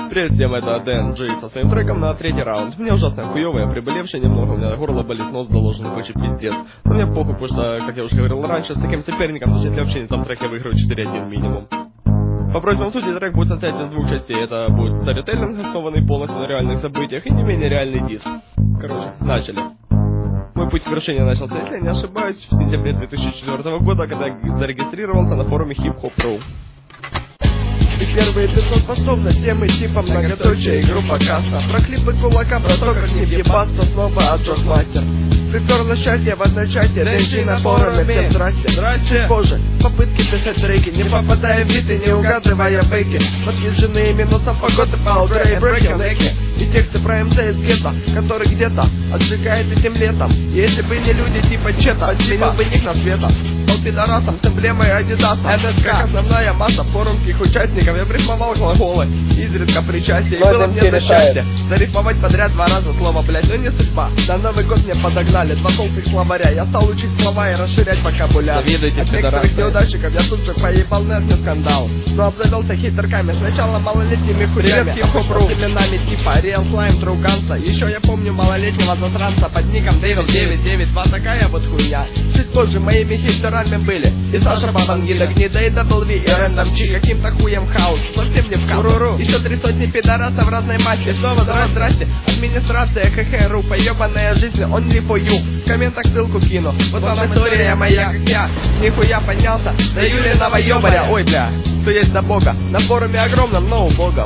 Привет всем, это DNG со своим треком на третий раунд. Мне ужасно хуёво, я приболевший немного, у меня горло болит, нос заложен, короче, пиздец. Но мне похуй, потому что, как я уже говорил раньше, с таким соперником, даже если вообще не там трек, я выиграю 4-1 минимум. По просьбам судей, трек будет состоять из двух частей. Это будет старителлинг, основанный полностью на реальных событиях, и не менее реальный диск. Короче, начали. Мой путь к вершине начался, если я не ошибаюсь, в сентябре 2004 года, когда я зарегистрировался на форуме HipHop.ru. И первый эпизод поступно темы типа многоточие и группа каста. Про клипы кулака, про то, как не въебаться снова от Джок Мастер. Приперло счастье в одночасье, речи на форуме, всем здрасте. Позже попытки писать треки, не попадая в биты, не угадывая бэки. Подъезженные минусом погоды по утре и брейки. И тексты про МЦ из гетто, который где-то отжигает этим летом. Если бы не люди типа Чета, сменил бы ник на света. Стал пидорасом с эмблемой Адидаса. НСК, как основная масса форумских участников. Я рифмовал глаголы, изредка причастие. И было мне за счастье зарифмовать подряд 2 раза слово, блять, но не судьба. На Новый год мне подогнали 2 толстых словаря. Я стал учить слова и расширять вокабуляр. Завидуйте, от некоторых неудачников я тут же поебал нетный скандал. Но обзавелся хитерками, сначала малолетними хуями, именами типа Real Slime, Труганца. Еще я помню малолетнего засранца под ником Дэвид 992, такая вот хуйня. Чуть позже моими хитерами были и Саша Бабангида, Гнида и WV, и Рэндом Чи, каким-то хуем хаус, совсем не в кауру. Еще 3 сотни пидорасов в разной массе. Снова здрасте, администрация ХХРУ, поебанная жизнь, only for you. В комментах ссылку кину, вот вам история моя, как я нихуя поднялся до Юлиного ёбаря. Ой, бля, что есть до бога, на форуме огромном, но убогом.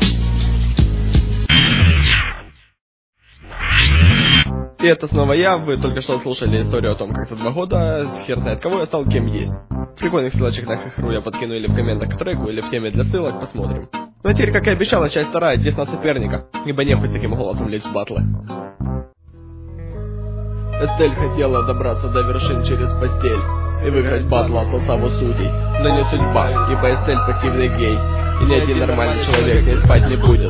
И это снова я, вы только что слушали историю о том, как за 2 года, хер знает кого я стал, кем есть. Прикольных ссылочек на ХХРУ я подкину или в комментах к треку, или в теме для ссылок, посмотрим. Ну а теперь, как и обещала, часть 2, здесь на соперника, ибо нехуй с таким голосом лезть в батлы. Эстель хотела добраться до вершин через постель и выиграть батл от составу судей, но не судьба, ибо Эстель пассивный гей, и ни один нормальный человек не спать не будет.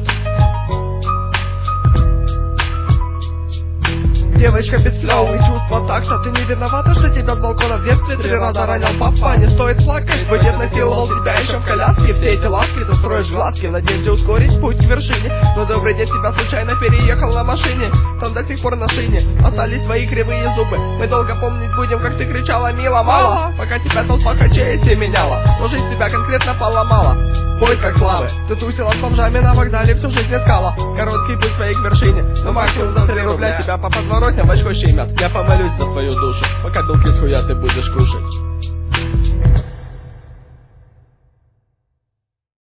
Девочка без клёвых чувства, так что ты не виновата, что тебя с балкона в детстве 3 раза ранил папа. Не стоит плакать, твой дед насиловал тебя еще в коляске. Все эти ласки ты строишь глазки в надежде ускорить путь к вершине. Но добрый дед тебя случайно переехал на машине, там до сих пор на шине остались твои кривые зубы. Мы долго помнить будем, как ты кричала мило, мало, пока тебя толпа хачей меняла. Но жизнь тебя конкретно поломала. Бой как славы, ты тусила с бомжами на вокзале, всю жизнь искала короткий путь своей к вершине, но максимум за 3 рубля тебя по подворотням в очко щемят. Я помолюсь за твою душу, пока белки с хуя ты будешь кушать.